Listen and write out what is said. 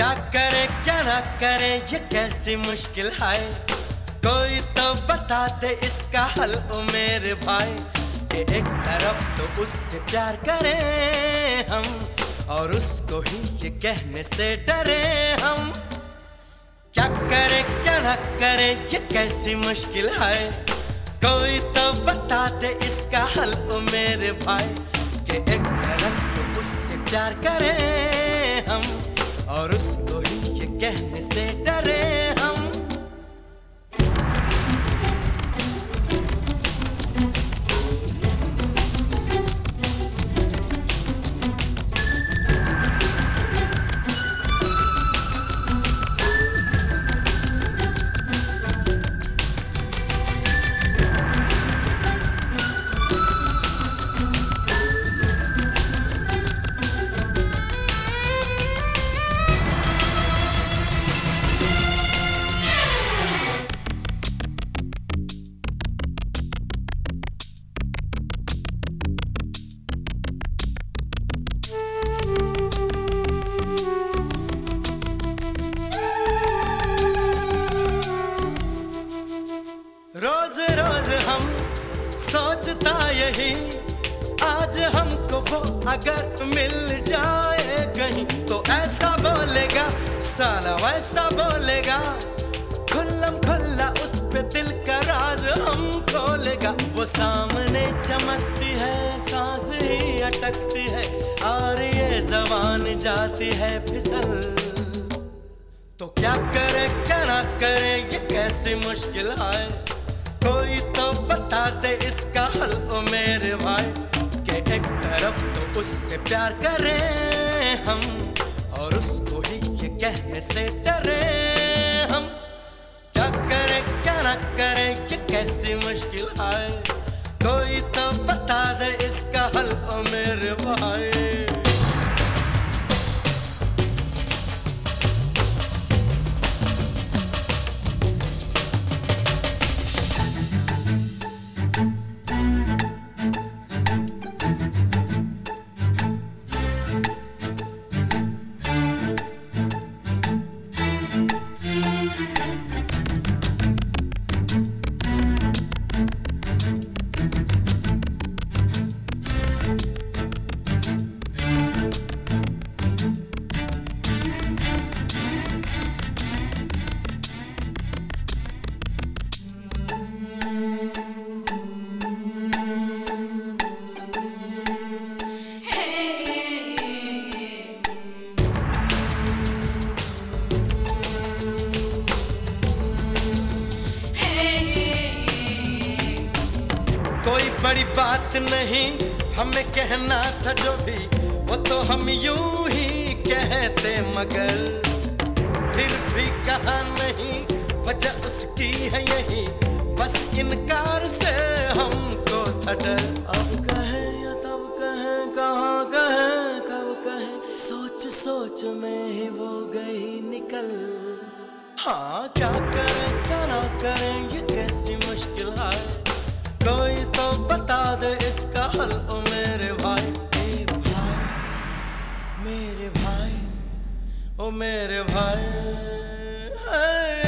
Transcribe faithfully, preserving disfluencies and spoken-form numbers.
क्या करे क्या ना करे ये कैसी मुश्किल है, कोई तो बता दे इसका हल ओ मेरे भाई। कि एक तरफ तो उससे प्यार करें हम और उसको ही ये कहने से डरे हम। क्या करे क्या ना करे ये कैसी मुश्किल है, कोई तो बता दे इसका हल ओ मेरे भाई। कि एक तरफ तो उससे प्यार करें हम और उसको ही ये कहने से डरे हम। रोज रोज हम सोचता यही, आज हमको वो अगर मिल जाए कहीं तो ऐसा बोलेगा साला वैसा बोलेगा, खुल्लम खुल्ला उस पे दिल का राज हम खोलेगा। वो सामने चमकती है सांस ही अटकती है और ये ज़बान जाती है फिसल। तो क्या करे क्या ना करे ये कैसी मुश्किल है, कोई तो बता दे इसका हल ओ मेरे भाई। कि एक तरफ तो उससे प्यार करें हम और उसको ही ये कहने से डरे हम। क्या करे क्या ना करे ये कैसी मुश्किल है, कोई तो बता दे इसका हल ओ मेरे भाई। कोई बड़ी बात नहीं हमें कहना था जो भी, वो तो हम यूं ही कहते मगर फिर भी कहा नहीं, वजह उसकी है यही, बस इनकार से हमको था डर। अब कहें या तब कहें, कहाँ कहें कब कहें, सोच सोच में ही वो गई निकल। हाँ क्या करें क्या ना करें ये कैसी मुश्किल है, कोई तो बता दे इसका हल ओ मेरे भाई। ए भाई मेरे भाई ओ मेरे भाई।